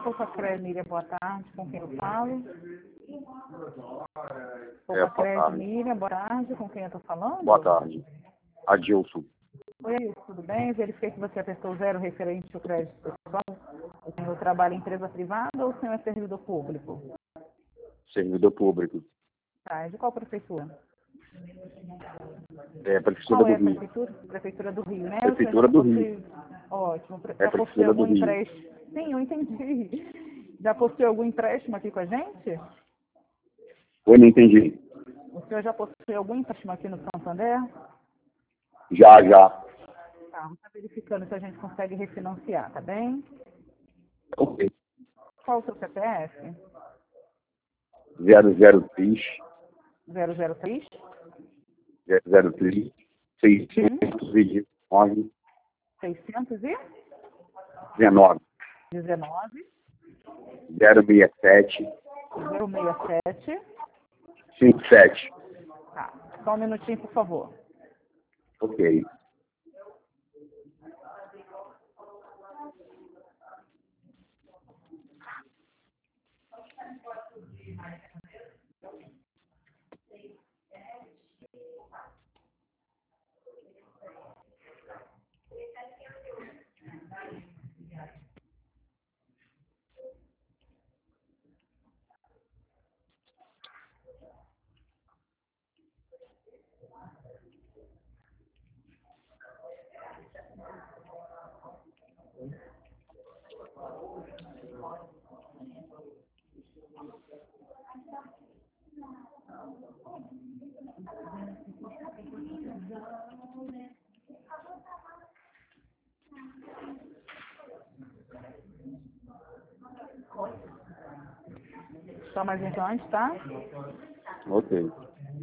Poupa Miriam, boa tarde. Com quem eu falo? Boa tarde. Miriam, boa tarde. Com quem eu estou falando? Boa tarde. Adilson. Oi, Adilson, tudo bem? Verifiquei que você apertou 0 referente ao crédito pessoal. O senhor trabalha em empresa privada ou o senhor é servidor público? Servidor público. Tá, de qual prefeitura? Prefeitura Qual é a do Rio. prefeitura? Prefeitura do Rio, né? Prefeitura do Rio. Ótimo. Já Prefeitura possui algum do Rio. empréstimo? Sim, eu entendi. Já possui algum empréstimo aqui com a gente? Oi, não entendi. O senhor já possui algum empréstimo aqui no Santander? Já. Tá, vamos estar verificando se a gente consegue refinanciar, tá bem? Ok. Qual o seu CPF? 003 003 003 619 619 067 067. 57. Tá, só um minutinho, por favor. Ok. Só mais um instante, tá? Ok.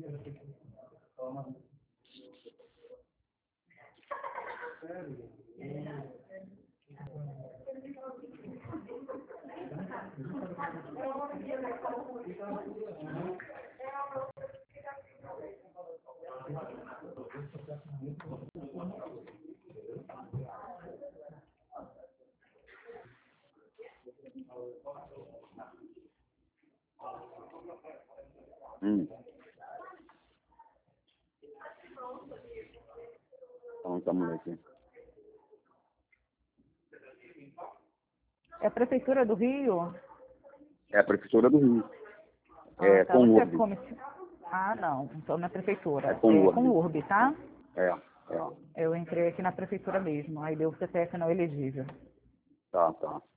Então, estamos aqui. É a Prefeitura do Rio? É a Prefeitura do Rio. Tá, Com você é URB. Ah, não. Então não é Prefeitura. É com URB. URB, tá? É. Eu entrei aqui na Prefeitura mesmo. Aí deu o CPF não elegível. Tá.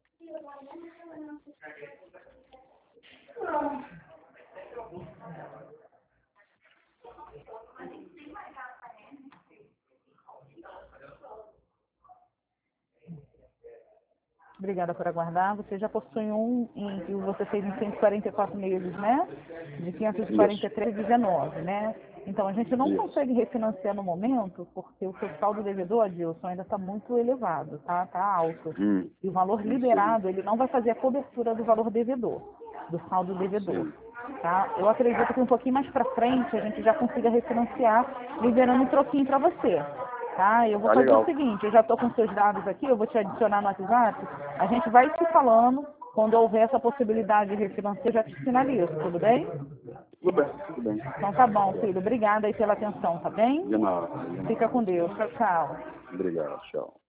Obrigada por aguardar. Você já possui um que você fez em 144 meses, né? De 543,19, né? Então, a gente não Isso. consegue refinanciar no momento porque o seu saldo devedor, Adilson, ainda está muito elevado, tá? Está alto. E o valor liberado, ele não vai fazer a cobertura do valor devedor, do saldo devedor. Sim. Tá? Eu acredito que um pouquinho mais para frente a gente já consiga refinanciar, liberando um troquinho para você. Tá? Eu vou Tá fazer legal. o seguinte, eu já estou com seus dados aqui, eu vou te adicionar no WhatsApp, a gente vai te falando, quando houver essa possibilidade de refinanciar, eu já te sinalizo, tudo bem? Tudo bem. Então tá bom, filho. Obrigada aí pela atenção, tá bem? De nada. Fica com Deus. Tchau, tchau. Obrigado, tchau.